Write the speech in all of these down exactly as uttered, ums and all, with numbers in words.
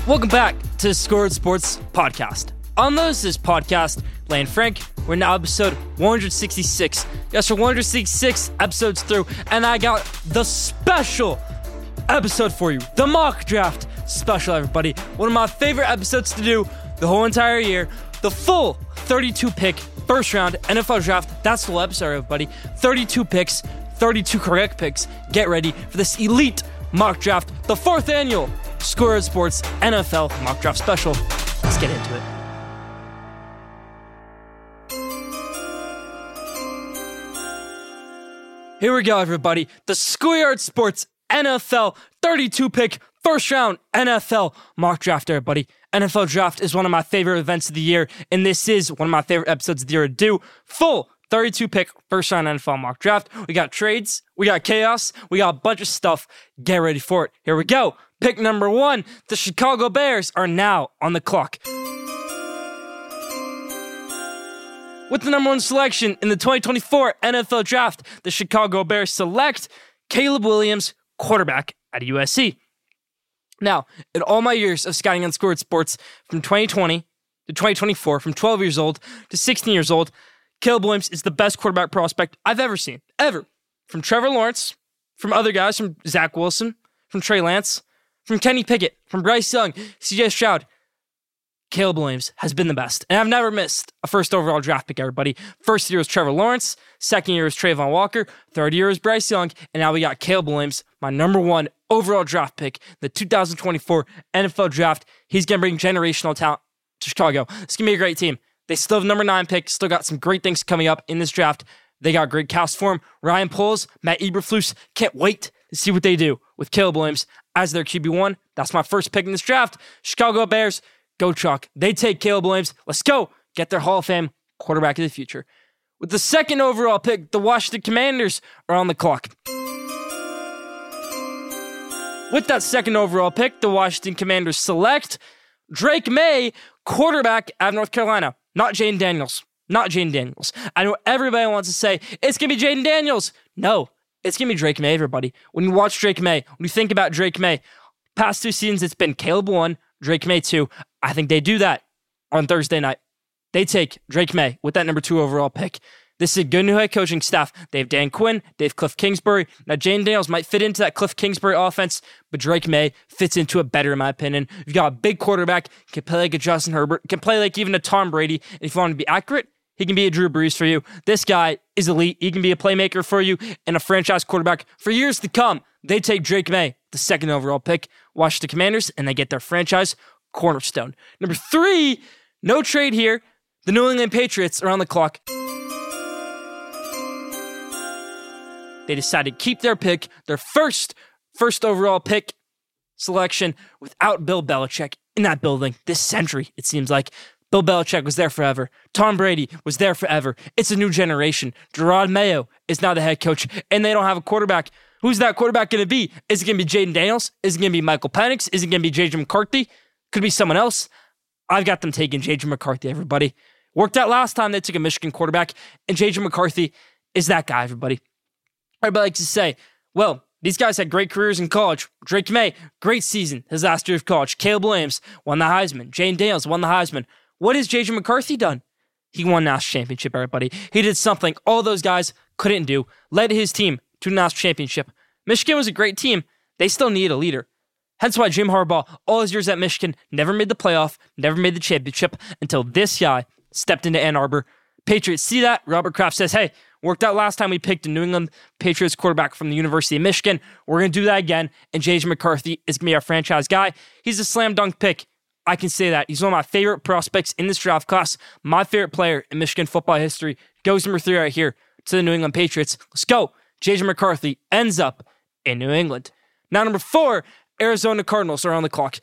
Welcome back to the Scored Sports Podcast. On this this podcast, Blaine Frank, we're now episode one sixty-six. Yes, we're one sixty-six episodes through, and I got the special episode for you. The mock draft special, everybody. One of my favorite episodes to do the whole entire year. The full thirty-two pick first round N F L draft. That's the whole episode, everybody. thirty-two picks, thirty-two correct picks. Get ready for this elite mock draft, the fourth annual Scored Sports N F L mock draft special. Let's get into it. Here we go, everybody. The Schoolyard Sports N F L thirty-two pick first round N F L mock draft, everybody. N F L draft is one of my favorite events of the year, and this is one of my favorite episodes of the year to do. Full thirty-two pick first round N F L mock draft. We got trades, we got chaos, we got a bunch of stuff. Get ready for it. Here we go. Pick number one, the Chicago Bears are now on the clock. With the number one selection in the twenty twenty-four N F L Draft, the Chicago Bears select Caleb Williams, quarterback at U S C. Now, in all my years of scouting on Scored Sports, from twenty twenty to twenty twenty-four, from twelve years old to sixteen years old, Caleb Williams is the best quarterback prospect I've ever seen, ever. From Trevor Lawrence, from other guys, from Zach Wilson, from Trey Lance, from Kenny Pickett, from Bryce Young, C J Stroud, Caleb Williams has been the best. And I've never missed a first overall draft pick, everybody. First year was Trevor Lawrence. Second year was Trayvon Walker. Third year was Bryce Young. And now we got Caleb Williams, my number one overall draft pick, the two thousand twenty-four N F L Draft. He's going to bring generational talent to Chicago. It's going to be a great team. They still have number nine pick. Still got some great things coming up in this draft. They got great cast for him. Ryan Poles, Matt Eberflus. Can't wait to see what they do with Caleb Williams as their Q B one. That's my first pick in this draft. Chicago Bears, go Chalk. They take Caleb Williams. Let's go. Get their Hall of Fame quarterback of the future. With the second overall pick, the Washington Commanders are on the clock. With that second overall pick, the Washington Commanders select Drake May, quarterback out of North Carolina. Not Jaden Daniels. Not Jaden Daniels. I know everybody wants to say, it's going to be Jaden Daniels. No, it's going to be Drake May, everybody. When you watch Drake May, when you think about Drake May, past two seasons, it's been Caleb one, Drake May two. I think they do that on Thursday night. They take Drake May with that number two overall pick. This is a good new head coaching staff. They have Dan Quinn. They have Cliff Kingsbury. Now, Jaden Daniels might fit into that Cliff Kingsbury offense, but Drake May fits into it better, in my opinion. You've got a big quarterback, can play like a Justin Herbert, can play like even a Tom Brady. And if you want to be accurate, he can be a Drew Brees for you. This guy is elite. He can be a playmaker for you and a franchise quarterback for years to come. They take Drake May, the second overall pick, Washington Commanders, and they get their franchise cornerstone. Number three, no trade here. The New England Patriots are on the clock. They decided to keep their pick, their first first overall pick selection without Bill Belichick in that building this century, it seems like. Bill Belichick was there forever. Tom Brady was there forever. It's a new generation. Gerard Mayo is now the head coach, and they don't have a quarterback. Who's that quarterback going to be? Is it going to be Jaden Daniels? Is it going to be Michael Penix? Is it going to be J J McCarthy? Could be someone else. I've got them taking J J McCarthy, everybody. Worked out last time they took a Michigan quarterback, and J J McCarthy is that guy, everybody. Everybody likes to say, well, these guys had great careers in college. Drake May, great season his last year of college. Caleb Williams won the Heisman. Jaden Daniels won the Heisman. What has J J McCarthy done? He won a national championship, everybody. He did something all those guys couldn't do. Led his team to a national championship. Michigan was a great team. They still need a leader. Hence why Jim Harbaugh, all his years at Michigan, never made the playoff, never made the championship until this guy stepped into Ann Arbor. Patriots see that. Robert Kraft says, hey, worked out last time we picked a New England Patriots quarterback from the University of Michigan. We're going to do that again, and J J McCarthy is going to be our franchise guy. He's a slam dunk pick. I can say that. He's one of my favorite prospects in this draft class. My favorite player in Michigan football history goes number three right here to the New England Patriots. Let's go. J J McCarthy ends up in New England. Now, number four, Arizona Cardinals are on the clock.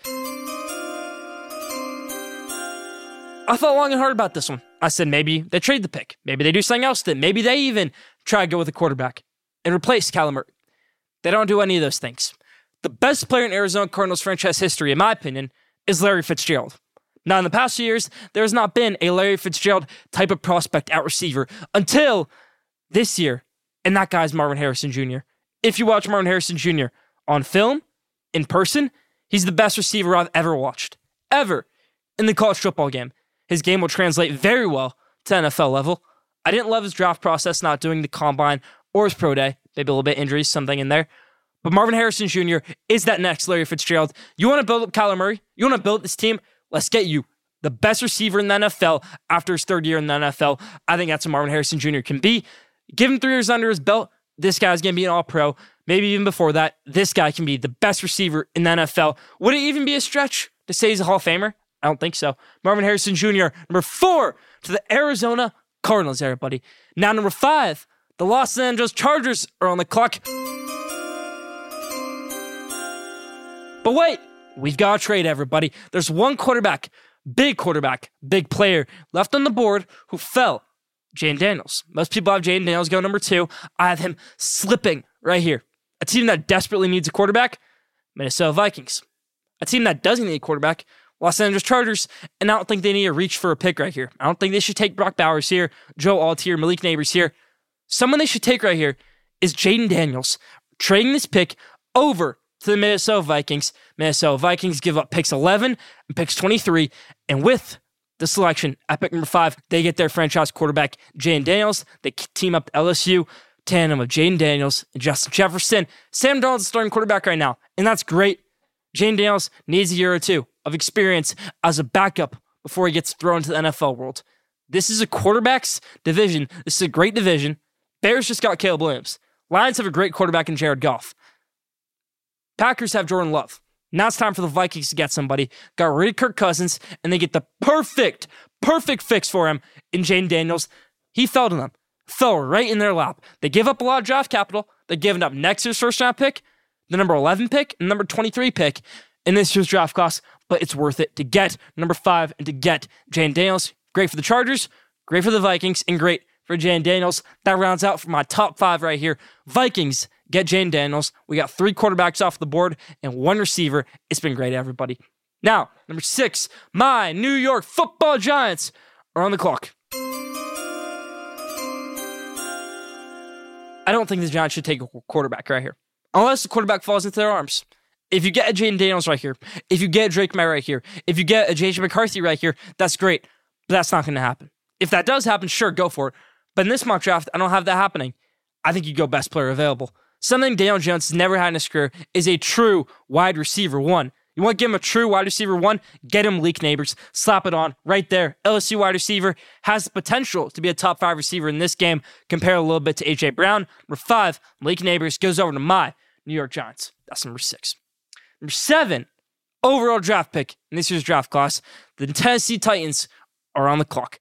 I thought long and hard about this one. I said maybe they trade the pick. Maybe they do something else with it. Maybe they even try to go with a quarterback and replace Kyler Murray. They don't do any of those things. The best player in Arizona Cardinals franchise history, in my opinion, is Larry Fitzgerald. Now, in the past few years, there has not been a Larry Fitzgerald type of prospect at receiver until this year, and that guy's Marvin Harrison Junior If you watch Marvin Harrison Junior on film, in person, He's the best receiver I've ever watched, ever, in the college football game. His game will translate very well to N F L level. I didn't love his draft process, not doing the combine or his pro day. Maybe a little bit injuries, something in there. But Marvin Harrison Junior is that next Larry Fitzgerald. You want to build up Kyler Murray? You want to build this team? Let's get you the best receiver in the N F L after his third year in the N F L. I think that's what Marvin Harrison Junior can be. Give him three years under his belt. This guy's going to be an all-pro. Maybe even before that, this guy can be the best receiver in the N F L. Would it even be a stretch to say he's a Hall of Famer? I don't think so. Marvin Harrison Junior, number four to the Arizona Cardinals, everybody. Now, number five, the Los Angeles Chargers are on the clock. But wait, we've got a trade, everybody. There's one quarterback, big quarterback, big player left on the board who fell. Jayden Daniels. Most people have Jayden Daniels go number two. I have him slipping right here. A team that desperately needs a quarterback, Minnesota Vikings. A team that doesn't need a quarterback, Los Angeles Chargers, and I don't think they need to reach for a pick right here. I don't think they should take Brock Bowers here, Joe Alt here, Malik Nabers here. Someone they should take right here is Jayden Daniels, trading this pick over to the Minnesota Vikings. Minnesota Vikings give up picks eleven and picks twenty-three, and with the selection at pick number five, they get their franchise quarterback, Jayden Daniels. They team up L S U, tandem of Jayden Daniels and Justin Jefferson. Sam Darnold's the starting quarterback right now, and that's great. Jayden Daniels needs a year or two of experience as a backup before he gets thrown into the N F L world. This is a quarterback's division. This is a great division. Bears just got Caleb Williams. Lions have a great quarterback in Jared Goff. Packers have Jordan Love. Now it's time for the Vikings to get somebody. Got rid of Kirk Cousins, and they get the perfect, perfect fix for him in Jayden Daniels. He fell to them. Fell right in their lap. They give up a lot of draft capital. They're giving up next year's first round pick, the number eleven pick, and number twenty-three pick in this year's draft class, but it's worth it to get number five and to get Jayden Daniels. Great for the Chargers, great for the Vikings, and great for Jayden Daniels. That rounds out for my top five right here. Vikings get Jayden Daniels. We got three quarterbacks off the board and one receiver. It's been great, everybody. Now, number six, my New York Football Giants are on the clock. I don't think the Giants should take a quarterback right here, unless the quarterback falls into their arms. If you get a Jayden Daniels right here, if you get a Drake May right here, if you get a J J McCarthy right here, that's great, but that's not going to happen. If that does happen, sure, go for it. But in this mock draft, I don't have that happening. I think you go best player available. Something Daniel Jones has never had in his career is a true wide receiver one. You want to give him a true wide receiver one? Get him Malik Nabers. Slap it on right there. L S U wide receiver has the potential to be a top five receiver in this game. Compare a little bit to A J Brown. Number five, Malik Nabers goes over to my New York Giants. That's number six. Number seven, overall draft pick in this year's draft class. The Tennessee Titans are on the clock.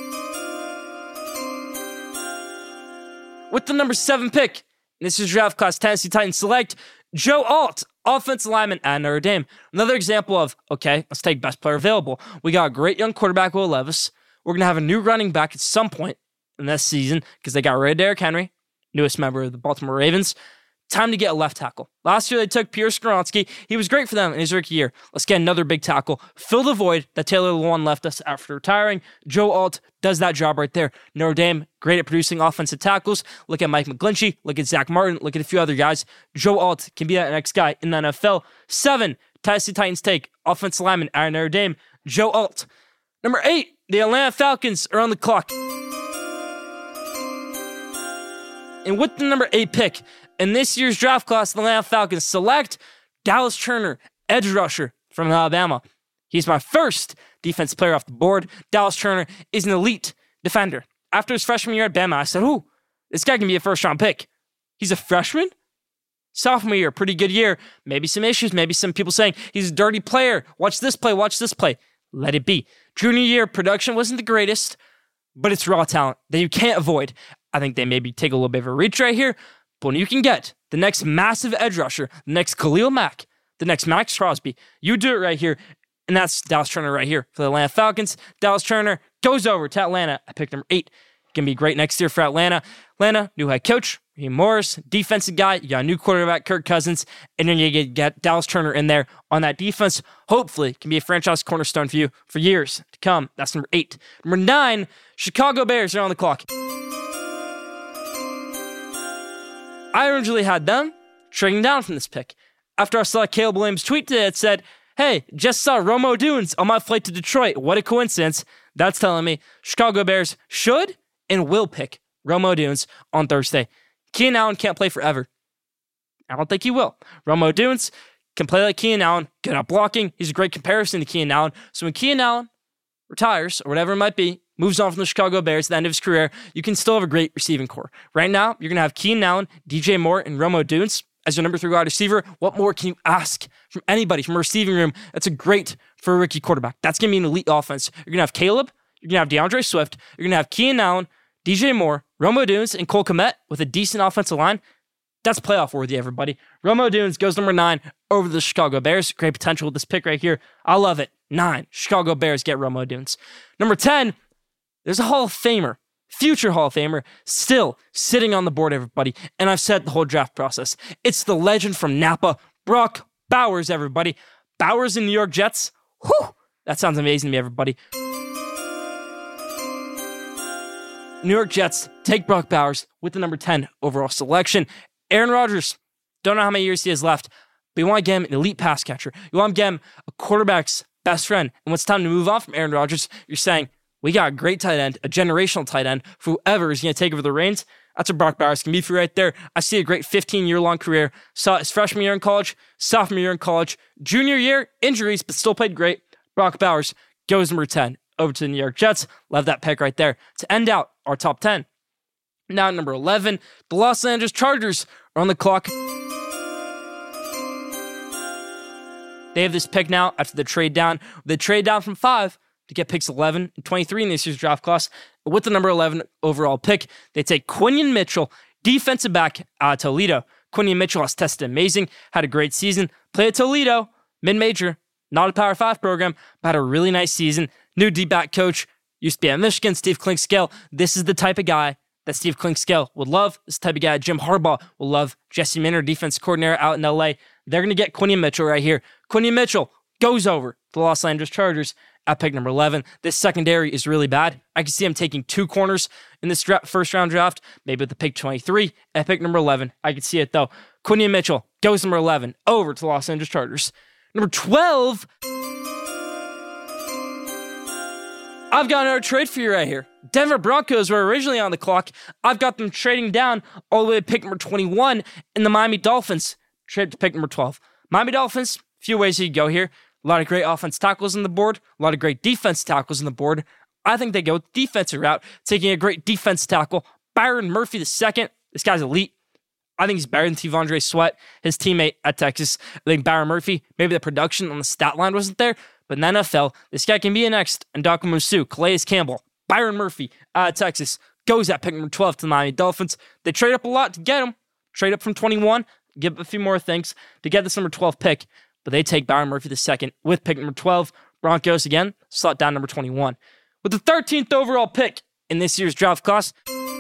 With the number seven pick in this year's draft class, Tennessee Titans select Joe Alt, offensive lineman at Notre Dame. Another example of, okay, let's take best player available. We got a great young quarterback, Will Levis. We're going to have a new running back at some point in this season because they got rid of Derrick Henry, newest member of the Baltimore Ravens. Time to get a left tackle. Last year, they took Pierre Skoronski. He was great for them in his rookie year. Let's get another big tackle. Fill the void that Taylor Lewan left us after retiring. Joe Alt does that job right there. Notre Dame, great at producing offensive tackles. Look at Mike McGlinchey. Look at Zach Martin. Look at a few other guys. Joe Alt can be that next guy in the N F L. Seven, Tennessee Titans take offensive lineman at Notre Dame, Joe Alt. Number eight, the Atlanta Falcons are on the clock. And with the number eight pick in this year's draft class, the Atlanta Falcons select Dallas Turner, edge rusher from Alabama. He's my first defensive player off the board. Dallas Turner is an elite defender. After his freshman year at Bama, I said, ooh, this guy can be a first-round pick. He's a freshman? Sophomore year, pretty good year. Maybe some issues, maybe some people saying he's a dirty player. Watch this play, watch this play. Let it be. Junior year, production wasn't the greatest, but it's raw talent that you can't avoid. I think they maybe take a little bit of a reach right here, but when you can get the next massive edge rusher, the next Khalil Mack, the next Max Crosby, you do it right here, and that's Dallas Turner right here for the Atlanta Falcons. Dallas Turner goes over to Atlanta. I picked number eight. Going to be great next year for Atlanta. Atlanta, new head coach, Raheem Morris, defensive guy. You got a new quarterback, Kirk Cousins, and then you get, get Dallas Turner in there on that defense. Hopefully, can be a franchise cornerstone for you for years to come. That's number eight. Number nine, Chicago Bears are on the clock. I originally had them trading down from this pick. after I saw Caleb Williams' tweet today that said, hey, just saw Rome Odunze on my flight to Detroit. What a coincidence. That's telling me Chicago Bears should and will pick Rome Odunze on Thursday. Keenan Allen can't play forever. I don't think he will. Rome Odunze can play like Keenan Allen, good at blocking. He's a great comparison to Keenan Allen. So when Keenan Allen retires, or whatever it might be, moves on from the Chicago Bears at the end of his career, you can still have a great receiving core. Right now, you're going to have Keenan Allen, D J Moore, and Rome Odunze as your number three wide receiver. What more can you ask from anybody from a receiving room? That's a great for a rookie quarterback. That's going to be an elite offense. You're going to have Caleb, you're going to have DeAndre Swift, you're going to have Keenan Allen, D J Moore, Rome Odunze, and Cole Kmet with a decent offensive line. That's playoff worthy, everybody. Rome Odunze goes number nine over the Chicago Bears. Great potential with this pick right here. I love it. Nine. Chicago Bears get Rome Odunze. Number ten, there's a Hall of Famer, future Hall of Famer, still sitting on the board, everybody. And I've said the whole draft process. It's the legend from Napa, Brock Bowers, everybody. Bowers and New York Jets. Whew, that sounds amazing to me, everybody. New York Jets take Brock Bowers with the number ten overall selection. Aaron Rodgers, don't know how many years he has left, but you want to get him an elite pass catcher. You want to get him a quarterback's best friend. And when it's time to move on from Aaron Rodgers, you're saying, we got a great tight end, a generational tight end for whoever is going to take over the reins. That's what Brock Bowers can be for you right there. I see a great fifteen-year-long career. Saw his freshman year in college, sophomore year in college, junior year, injuries, but still played great. Brock Bowers goes number ten over to the New York Jets. Love that pick right there to end out our top ten. Now at number eleven, the Los Angeles Chargers are on the clock. They have this pick now after the trade down. They trade down from five to get picks eleven and twenty-three in this year's draft class. With the number eleven overall pick, they take Quinion Mitchell, defensive back out of Toledo. Quinion Mitchell has tested amazing, had a great season, played at Toledo, mid-major, not a Power five program, but had a really nice season. New D-back coach, used to be at Michigan, Steve Clinkscale. This is the type of guy that Steve Clinkscale would love. This type of guy Jim Harbaugh will love. Jesse Minter, defense coordinator out in L A. They're going to get Quinion Mitchell right here. Quinion Mitchell goes over to the Los Angeles Chargers at pick number eleven. This secondary is really bad. I can see him taking two corners in this dra- first round draft, maybe with the pick twenty-three at pick number eleven. I can see it though. Quinion Mitchell goes number eleven over to the Los Angeles Chargers. Number twelve, I've got another trade for you right here. Denver Broncos were originally on the clock. I've got them trading down all the way to pick number twenty-one, and the Miami Dolphins trade to pick number twelve. Miami Dolphins, few ways you could go here. A lot of great offense tackles on the board, a lot of great defense tackles on the board. I think they go with the defensive route, taking a great defense tackle. Byron Murphy the second. This guy's elite. I think he's better than T'Vondre Sweat, his teammate at Texas. I think Byron Murphy, maybe the production on the stat line wasn't there, but in the N F L, this guy can be a next. Ndamukong Suh, Calais Campbell, Byron Murphy out of Texas goes at pick number twelve to the Miami Dolphins. They trade up a lot to get him. Trade up from twenty-one, give up a few more things to get this number twelve pick, but they take Byron Murphy the second with pick number twelve. Broncos, again, slot down number twenty-one. With the thirteenth overall pick in this year's draft class,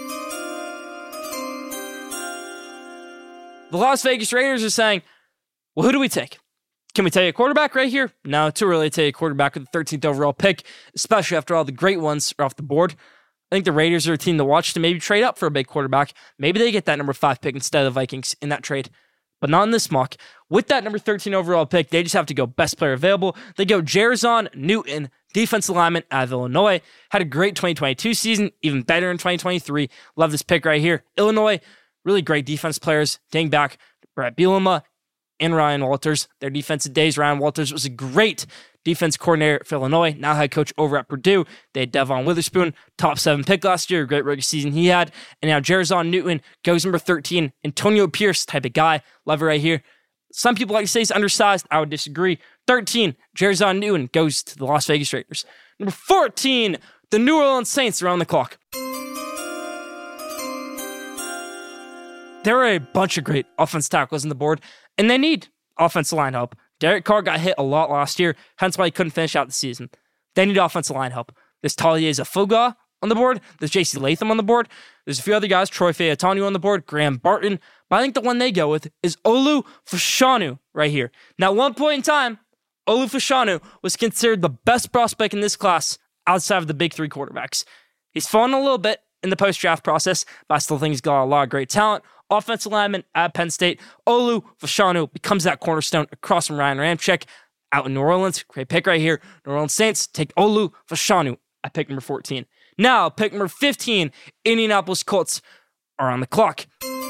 the Las Vegas Raiders are saying, well, who do we take? Can we take a quarterback right here? No, too early to take a quarterback with the thirteenth overall pick, especially after all the great ones are off the board. I think the Raiders are a team to watch to maybe trade up for a big quarterback. Maybe they get that number five pick instead of the Vikings in that trade, but not in this mock. With that number thirteen overall pick, they just have to go best player available. They go Jarzon Newton, defensive lineman out of Illinois. Had a great twenty twenty-two season, even better in twenty twenty-three. Love this pick right here. Illinois, really great defense players. Dating back to Brett Bielema and Ryan Walters. Their defensive days, Ryan Walters was a great defense coordinator for Illinois, now head coach over at Purdue. They had Devon Witherspoon, top seven pick last year, a great rookie season he had. And now Jarzon Newton goes number thirteen. Antonio Pierce type of guy. Love it right here. Some people like to say he's undersized. I would disagree. thirteen, Jarzon Newton goes to the Las Vegas Raiders. Number fourteen, the New Orleans Saints are on the clock. There are a bunch of great offense tackles on the board, and they need offensive line help. Derek Carr got hit a lot last year, hence why he couldn't finish out the season. They need offensive line help. There's Talieza Fuga on the board. There's J C Latham on the board. There's a few other guys, Troy Faetanu on the board, Graham Barton. But I think the one they go with is Olu Fashanu right here. Now, at one point in time, Olu Fashanu was considered the best prospect in this class outside of the big three quarterbacks. He's fallen a little bit in the post-draft process, but I still think he's got a lot of great talent. offensive lineman at Penn State. Olu Fashanu becomes that cornerstone across from Ryan Ramczyk out in New Orleans. Great pick right here. New Orleans Saints take Olu Fashanu at pick number fourteen. Now, pick number fifteen, Indianapolis Colts are on the clock.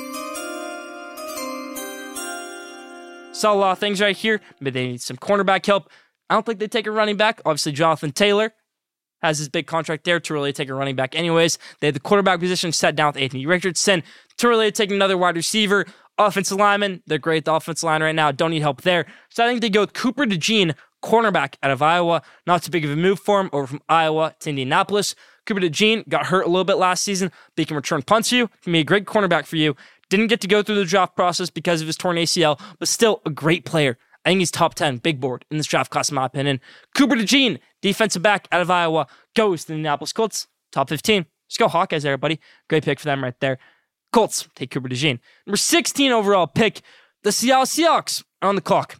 Saw a lot of things right here. Maybe they need some cornerback help. I don't think they take a running back. Obviously, Jonathan Taylor has his big contract there to really take a running back anyways. They had the quarterback position set down with Anthony Richardson. To really take another wide receiver. Offensive lineman, they're great at the offensive line right now. Don't need help there. So I think they go with Cooper DeJean, cornerback out of Iowa. Not too big of a move for him over from Iowa to Indianapolis. Cooper DeJean got hurt a little bit last season, but he can return punts for you. He can be a great cornerback for you. Didn't get to go through the draft process because of his torn A C L, but still a great player. I think he's top ten, big board in this draft class, in my opinion. Cooper DeJean, defensive back out of Iowa, goes to the Indianapolis Colts, top fifteen. Let's go Hawkeyes, everybody. Great pick for them right there. Colts take Cooper DeJean. Number sixteen overall pick, the Seattle Seahawks are on the clock.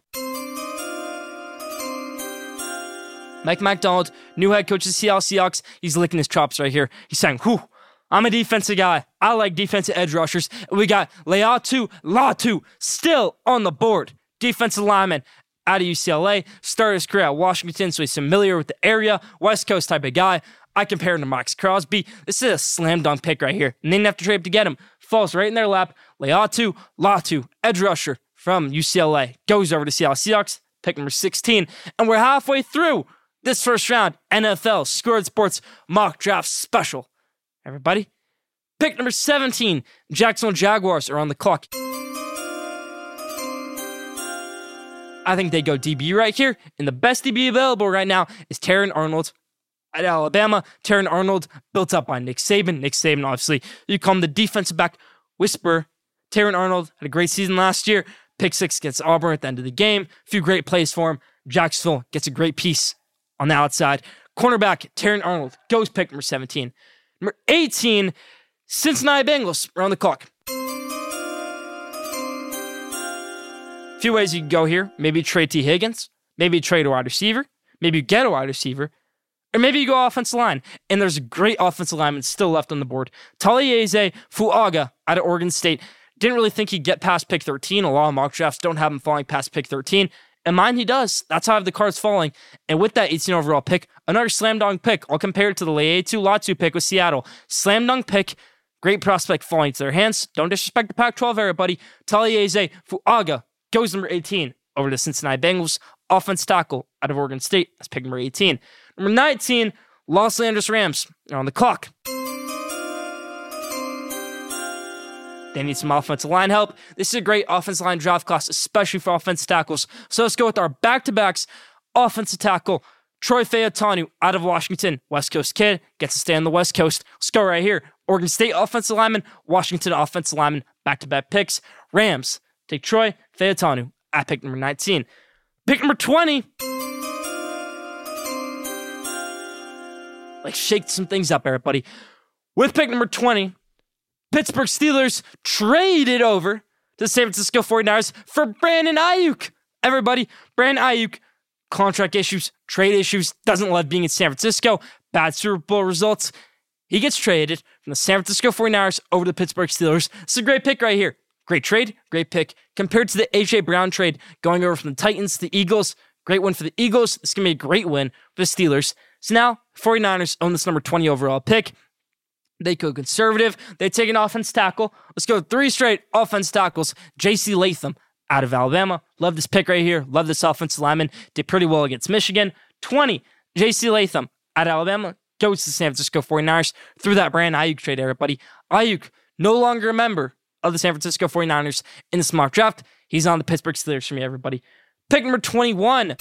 Mike McDonald, new head coach of the Seattle Seahawks. He's licking his chops right here. He's saying, whew, I'm a defensive guy. I like defensive edge rushers. And we got Laiatu Latu still on the board. Defensive lineman out of U C L A. Started his career at Washington, so he's familiar with the area. West Coast type of guy. I compare him to Max Crosby. This is a slam dunk pick right here. And they didn't have to trade up to get him. Falls right in their lap. Laiatu Latu, edge rusher from U C L A. Goes over to Seattle Seahawks. Pick number sixteen. And we're halfway through this first round N F L Scored Sports mock draft special. Everybody, pick number seventeen, Jacksonville Jaguars are on the clock. I think they go D B right here, and the best D B available right now is Terran Arnold at Alabama. Terran Arnold, built up by Nick Saban. Nick Saban, obviously, you call him the defensive back whisperer. Terran Arnold had a great season last year. Pick six against Auburn at the end of the game. A few great plays for him. Jacksonville gets a great piece on the outside. Cornerback, Terran Arnold, goes pick number seventeen. Number eighteen, Cincinnati Bengals are on the clock. A few ways you can go here. Maybe trade T. Higgins. Maybe trade a wide receiver. Maybe you get a wide receiver. Or maybe you go offensive line. And there's a great offensive lineman still left on the board. Taliese Fuaga out of Oregon State. Didn't really think he'd get past pick thirteen. A lot of mock drafts don't have him falling past pick thirteen. And mine, he does. That's how I have the cards falling. And with that eighteen overall pick, another slam dunk pick. I'll compare it to the Laiatu Latu pick with Seattle. Slam dunk pick. Great prospect falling to their hands. Don't disrespect the Pac twelve, everybody. Taliese Fuaga goes number eighteen over to Cincinnati Bengals. Offense tackle out of Oregon State. That's pick number eighteen. Number nineteen, Los Angeles Rams are on the clock. They need some offensive line help. This is a great offensive line draft class, especially for offensive tackles. So let's go with our back-to-backs. Offensive tackle, Troy Fautanu out of Washington. West Coast kid, gets to stay on the West Coast. Let's go right here. Oregon State offensive lineman, Washington offensive lineman, back-to-back picks. Rams take Troy Fautanu at pick number nineteen. Pick number twenty. Like, shake some things up, everybody. With pick number twenty, Pittsburgh Steelers traded over to the San Francisco forty-niners for Brandon Ayuk. Everybody, Brandon Ayuk, contract issues, trade issues, doesn't love being in San Francisco, bad Super Bowl results. He gets traded from the San Francisco forty-niners over to the Pittsburgh Steelers. It's a great pick right here. Great trade, great pick. Compared to the A J Brown trade going over from the Titans to the Eagles, great win for the Eagles. This is going to be a great win for the Steelers. So now, forty-niners own this number twenty overall pick. They go conservative. They take an offense tackle. Let's go three straight offense tackles. J C Latham out of Alabama. Love this pick right here. Love this offensive lineman. Did pretty well against Michigan. twenty, J C Latham out of Alabama. Goes to the San Francisco forty-niners through that Brandon Ayuk trade, everybody. Ayuk, no longer a member of the San Francisco forty-niners in the mock draft. He's on the Pittsburgh Steelers for me, everybody. Pick number twenty-one.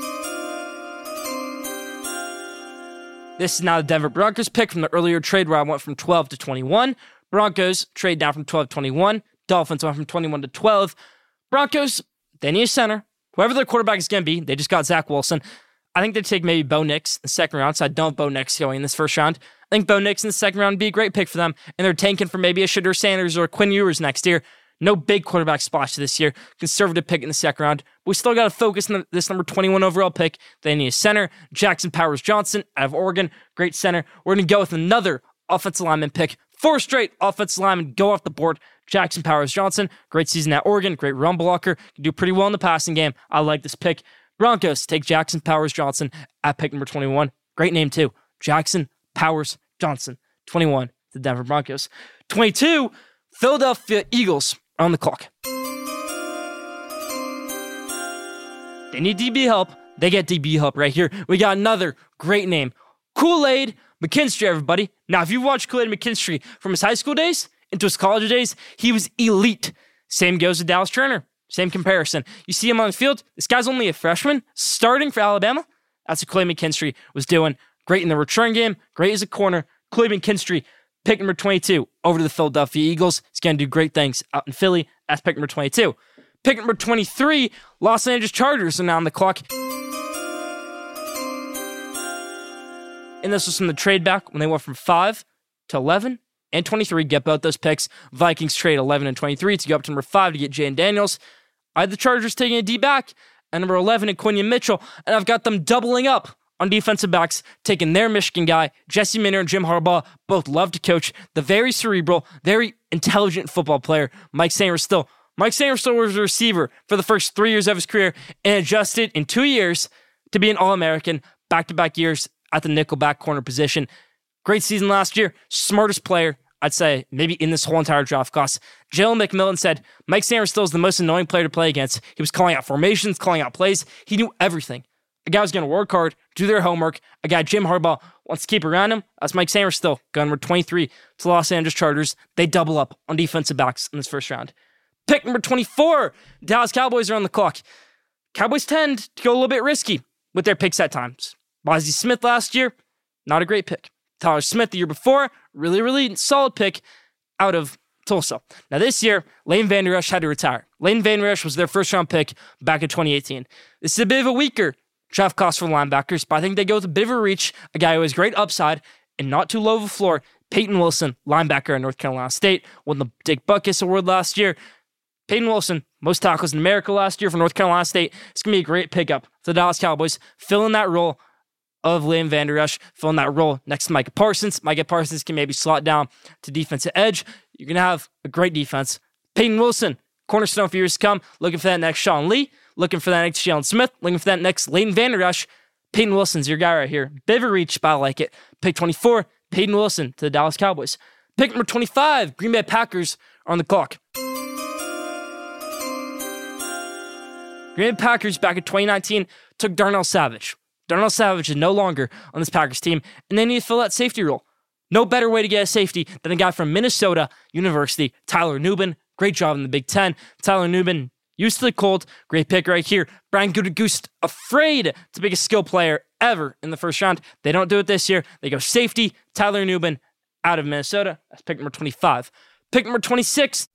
This is now the Denver Broncos pick from the earlier trade where I went from twelve to twenty-one. Broncos trade down from twelve to twenty-one. Dolphins went from twenty-one to twelve. Broncos, they need a center. Whoever their quarterback is going to be, they just got Zach Wilson. I think they take maybe Bo Nix in the second round, so I don't have Bo Nix going in this first round. I think Bo Nix in the second round would be a great pick for them, and they're tanking for maybe a Shedeur Sanders or Quinn Ewers next year. No big quarterback splash this year. Conservative pick in the second round. But we still got to focus on this number twenty-one overall pick. They need a center. Jackson Powers Johnson out of Oregon. Great center. We're going to go with another offensive lineman pick. Four straight offensive linemen go off the board. Jackson Powers Johnson, great season at Oregon, great run blocker, can do pretty well in the passing game. I like this pick. Broncos take Jackson Powers Johnson at pick number twenty-one. Great name too. Jackson Powers Johnson, twenty-one, the Denver Broncos. twenty-two, Philadelphia Eagles are on the clock. They need D B help. They get D B help right here. We got another great name. Kool-Aid McKinstry, everybody. Now, if you've watched Kool-Aid McKinstry from his high school days into his college days, he was elite. Same goes with Dallas Turner. Same comparison. You see him on the field. This guy's only a freshman starting for Alabama. That's what Kool-Aid McKinstry was doing. Great in the return game. Great as a corner. Kool-Aid McKinstry, pick number twenty-two, over to the Philadelphia Eagles. He's going to do great things out in Philly. That's pick number twenty-two. Pick number twenty-three, Los Angeles Chargers are now on the clock. And this was from the trade back when they went from five to eleven and twenty-three. Get both those picks. Vikings trade eleven and twenty-three to go up to number five to get Jayden Daniels. I had the Chargers taking a D back at number eleven and Quinion Mitchell, and I've got them doubling up on defensive backs, taking their Michigan guy, Jesse Minter and Jim Harbaugh. Both love to coach. The very cerebral, very intelligent football player, Mike Sainristil. Mike Sainristil was a receiver for the first three years of his career and adjusted in two years to be an All-American, back-to-back years at the nickelback corner position. Great season last year. Smartest player, I'd say, maybe in this whole entire draft class. Jalen McMillan said, Mike Sainristil is the most annoying player to play against. He was calling out formations, calling out plays. He knew everything. A guy was going to work hard, do their homework. A guy Jim Harbaugh wants to keep around him. That's Mike Sainristil, gun number twenty-three to Los Angeles Chargers. They double up on defensive backs in this first round. Pick number twenty-four, Dallas Cowboys are on the clock. Cowboys tend to go a little bit risky with their picks at times. Mozzie Smith last year, not a great pick. Tyler Smith the year before, really, really solid pick out of Tulsa. Now this year, Leighton Vander Esch had to retire. Leighton Vander Esch was their first round pick back in twenty eighteen. This is a bit of a weaker draft class for linebackers, but I think they go with a bit of a reach, a guy who has great upside and not too low of a floor. Peyton Wilson, linebacker at North Carolina State, won the Dick Butkus Award last year. Peyton Wilson, most tackles in America last year for North Carolina State. It's going to be a great pickup for the Dallas Cowboys, filling that role of Leighton Vander Esch, filling that role next to Micah Parsons. Micah Parsons can maybe slot down to defensive edge. You're going to have a great defense. Peyton Wilson, cornerstone for years to come, looking for that next Sean Lee, looking for that next Jalen Smith, looking for that next Leighton Vander Esch. Peyton Wilson's your guy right here. Bit of a reach, but I like it. Pick twenty-four, Peyton Wilson to the Dallas Cowboys. Pick number twenty-five, Green Bay Packers are on the clock. Green Bay Packers back in twenty nineteen took Darnell Savage. Darnell Savage is no longer on this Packers team, and they need to fill that safety role. No better way to get a safety than a guy from Minnesota University, Tyler Nubin. Great job in the Big Ten. Tyler Nubin, used to the Colt. Great pick right here. Brian Gutekunst, afraid to pick a skill player ever in the first round. They don't do it this year. They go safety, Tyler Nubin out of Minnesota. That's pick number twenty-five. Pick number twenty-six.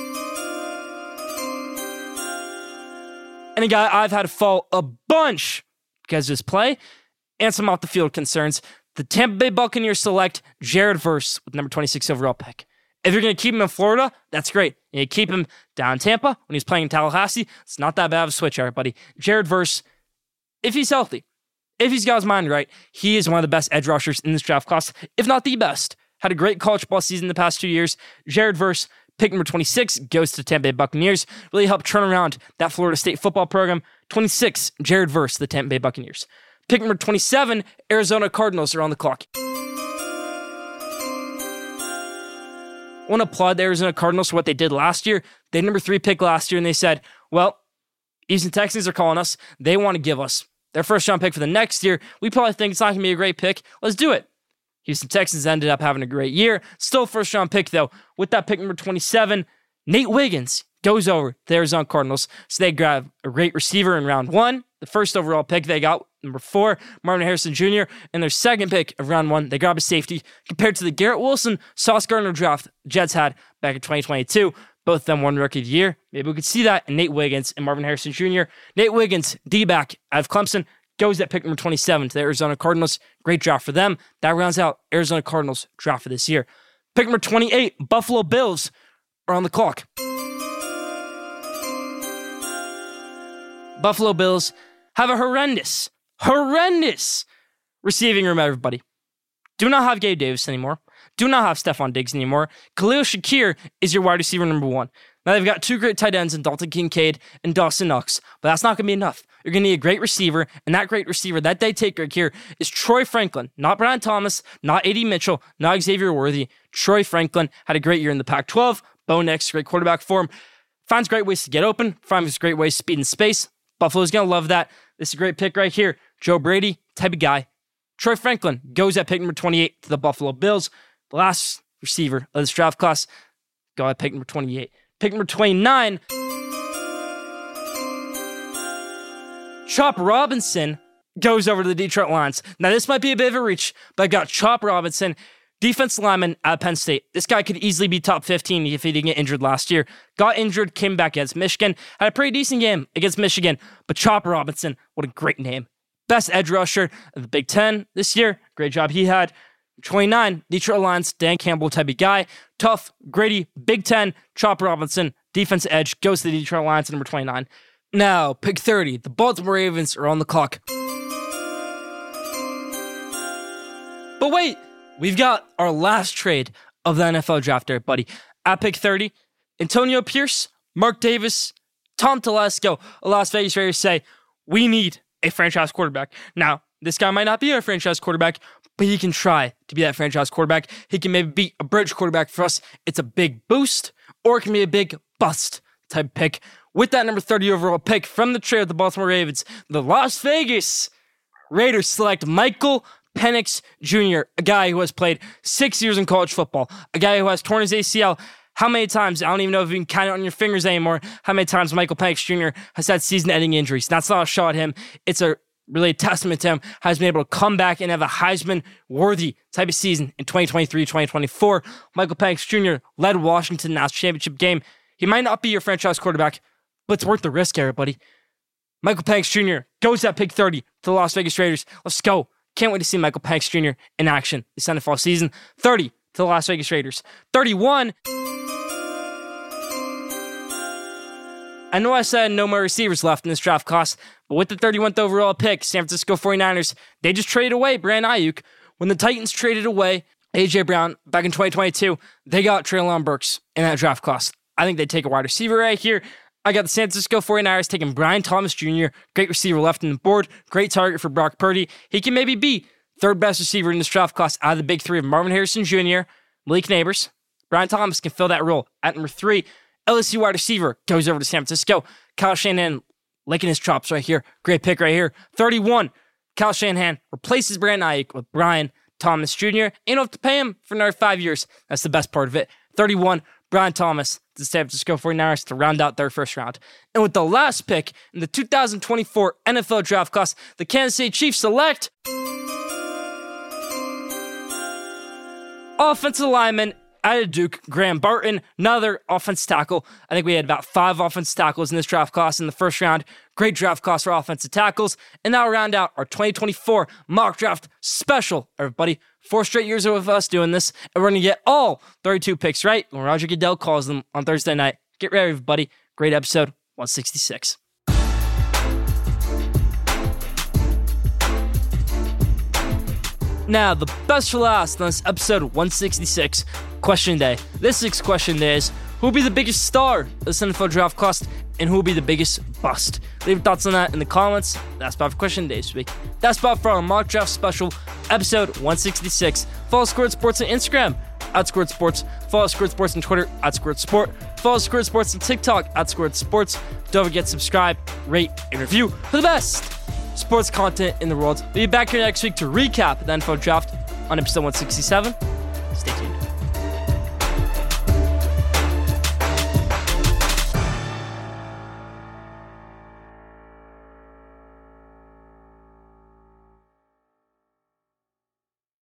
And a guy I've had to fall a bunch because of his play and some off the field concerns. The Tampa Bay Buccaneers select Jared Verse with number twenty-six overall pick. If you're going to keep him in Florida, that's great. You keep him down in Tampa when he's playing in Tallahassee. It's not that bad of a switch, everybody. Jared Verse, if he's healthy, if he's got his mind right, he is one of the best edge rushers in this draft class, if not the best. Had a great college ball season the past two years. Jared Verse, pick number twenty-six, goes to the Tampa Bay Buccaneers. Really helped turn around that Florida State football program. twenty-six, Jared Verse, the Tampa Bay Buccaneers. Pick number twenty-seven, Arizona Cardinals are on the clock. I want to applaud the Arizona Cardinals for what they did last year. They had number three pick last year, and they said, well, Houston Texans are calling us. They want to give us their first round pick for the next year. We probably think it's not going to be a great pick. Let's do it. Houston Texans ended up having a great year. Still first round pick, though. With that pick number twenty-seven, Nate Wiggins goes over to the Arizona Cardinals. So they grab a great receiver in round one. The first overall pick they got, number four, Marvin Harrison Junior And their second pick of round one, they grab a safety compared to the Garrett Wilson, Sauce Gardner draft Jets had back in twenty twenty-two. Both of them won Rookie of the Year. Maybe we could see that in Nate Wiggins and Marvin Harrison Junior Nate Wiggins, D-back out of Clemson, goes at pick number twenty-seven to the Arizona Cardinals. Great draft for them. That rounds out Arizona Cardinals draft for this year. Pick number twenty-eight, Buffalo Bills are on the clock. Buffalo Bills have a horrendous, horrendous receiving room, everybody. Do not have Gabe Davis anymore. do not have Stephon Diggs anymore. Khalil Shakir is your wide receiver number one. Now they've got two great tight ends in Dalton Kincaid and Dawson Knox, but that's not going to be enough. You're going to need a great receiver, and that great receiver that they take right here is Troy Franklin, not Brian Thomas, not A D Mitchell, not Xavier Worthy. Troy Franklin had a great year in the Pac twelve. Bo Nix, great quarterback for him. Finds great ways to get open, finds great ways to speed and space. Buffalo's going to love that. This is a great pick right here. Joe Brady, type of guy. Troy Franklin goes at pick number twenty-eight to the Buffalo Bills. The last receiver of this draft class, go at pick number twenty-eight. Pick number twenty-nine, Chop Robinson goes over to the Detroit Lions. Now, this might be a bit of a reach, but I got Chop Robinson, defensive lineman at Penn State. This guy could easily be top fifteen if he didn't get injured last year. Got injured, came back against Michigan, had a pretty decent game against Michigan, but Chop Robinson, what a great name. Best edge rusher of the Big Ten this year. Great job he had. twenty-nine, Detroit Lions, Dan Campbell type of guy. Tough, gritty, Big Ten, Chop Robinson, defensive edge, goes to the Detroit Lions at number twenty-nine. Now, pick thirty, the Baltimore Ravens are on the clock. But wait, we've got our last trade of the N F L draft there, buddy. At pick thirty, Antonio Pierce, Mark Davis, Tom Telesco, Las Vegas Raiders say, we need a franchise quarterback. Now, this guy might not be a franchise quarterback, but he can try to be that franchise quarterback. He can maybe be a bridge quarterback for us. It's a big boost, or it can be a big bust type pick. With that number thirty overall pick from the trade of the Baltimore Ravens, the Las Vegas Raiders select Michael Penix Junior, a guy who has played six years in college football, a guy who has torn his A C L. How many times? I don't even know if you can count it on your fingers anymore. How many times Michael Penix Junior has had season-ending injuries? That's not a shot at him. It's a really a testament to him, has been able to come back and have a Heisman-worthy type of season in twenty twenty-three twenty twenty-four. Michael Penix Junior led Washington in the national championship game. He might not be your franchise quarterback, but it's worth the risk, everybody. Michael Penix Junior goes at pick thirty to the Las Vegas Raiders. Let's go. Can't wait to see Michael Penix Junior in action this N F L season. thirty to the Las Vegas Raiders. thirty-one. I know I said no more receivers left in this draft class, but with the thirty-first overall pick, San Francisco forty-niners, they just traded away Brandon Ayuk. When the Titans traded away A J Brown back in twenty twenty-two, they got Treylon Burks in that draft class. I think they take a wide receiver right here. I got the San Francisco forty-niners taking Brian Thomas Junior Great receiver left on the board. Great target for Brock Purdy. He can maybe be third best receiver in this draft class out of the big three of Marvin Harrison Junior, Malik Neighbors. Brian Thomas can fill that role. At number three, L S U wide receiver goes over to San Francisco. Kyle Shanahan licking his chops right here. Great pick right here. thirty-one, Kyle Shanahan replaces Brandon Ayuk with Brian Thomas Junior You don't have to pay him for another five years. That's the best part of it. thirty-one, Brian Thomas to the San Francisco forty-niners to round out their first round. And with the last pick in the two thousand twenty-four N F L draft class, the Kansas City Chiefs select offensive lineman out of Duke, Graham Barton, another offensive tackle. I think we had about five offensive tackles in this draft class in the first round. Great draft class for offensive tackles. And now round out our twenty twenty-four mock draft special, everybody. Four straight years of us doing this, and we're going to get all thirty-two picks right when Roger Goodell calls them on Thursday night. Get ready, everybody. Great episode one sixty-six. Now, the best for last on this episode one sixty-six, question day. This week's question day is, who will be the biggest star of this N F L draft class, and who will be the biggest bust? Leave your thoughts on that in the comments. That's about for question day this week. That's about for our mock draft special, episode one sixty-six. Follow Squared Sports on Instagram, at Squared Sports. Follow Squared Sports on Twitter, at Squared Sport. Follow Squared Sports on TikTok, at Squared Sports. Don't forget to subscribe, rate, and review for the best sports content in the world. We'll be back here next week to recap the N F L draft on episode one sixty-seven. Stay tuned.